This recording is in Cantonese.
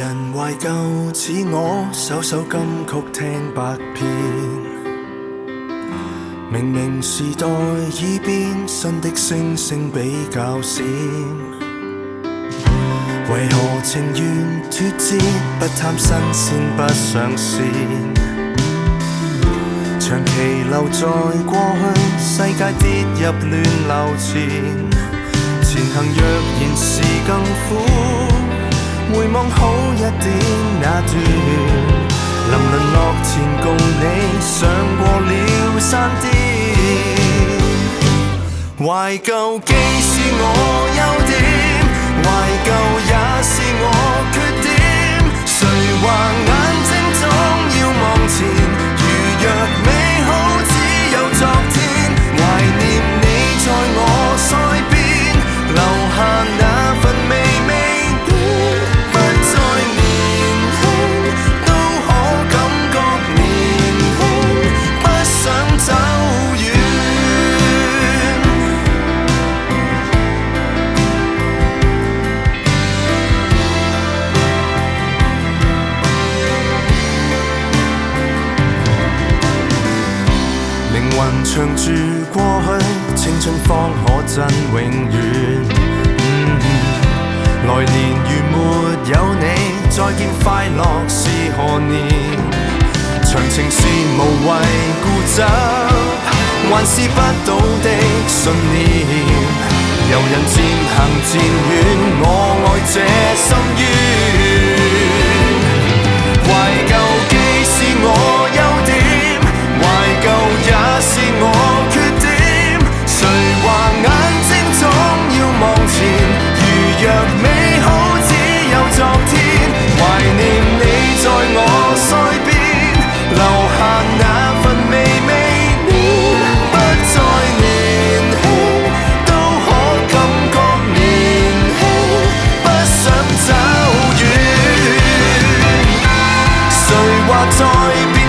人懷舊似我，首首金曲聽百遍。明明時代已變，新的星星比較閃。為何情願脫節？不貪新鮮，不上線。長期留在過去，世界跌入亂流前。前行若然是更苦，回望好一點那段，臨淪落前共你上過了山巔。懷舊既是我優點，懷舊也是我缺點。誰話眼睛總要望前，如若美好只有昨天。懷念你在我腮邊，留下那份微微的，不再年輕，都可感覺年輕，不想走遠。靈魂長住過去，青春方可真永遠。來年如沒有你，再見快樂是何年？長情是無謂固執，還是不倒的信念。遊人漸行漸遠，我愛這深淵。懷舊既是我優點，懷舊也是我缺點。誰話眼睛總要望前？如若美好只有昨天，懷念你在我腮邊，留下那份微微暖，不再年輕，都可感覺年輕，不想走遠。誰話再變？